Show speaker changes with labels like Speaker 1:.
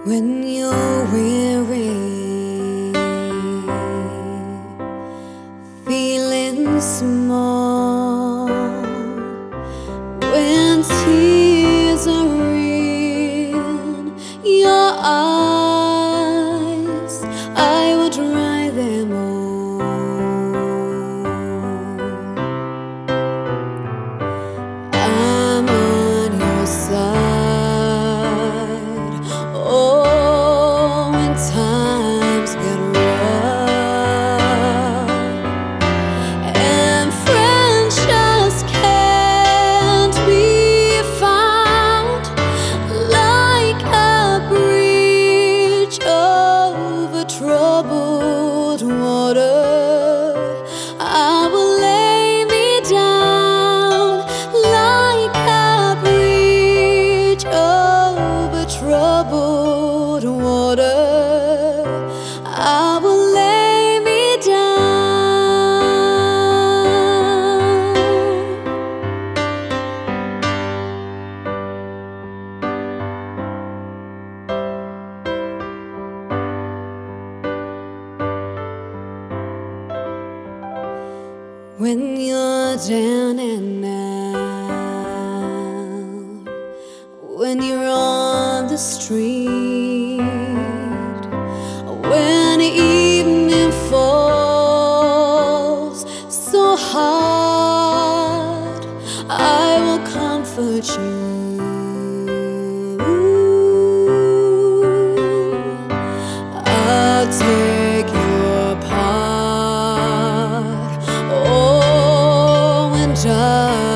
Speaker 1: When you're weary, feeling small, when tears are in your eyes, I will dry them all. I'm on your side. Oh, when times get rough and friends just can't be found, like a bridge over troubled water, I will lay me down like a bridge over troubled water. I will lay me down. When you're down and out, when you're on the street, when evening falls so hard, I will comfort you. I'll take your part. Oh, when dark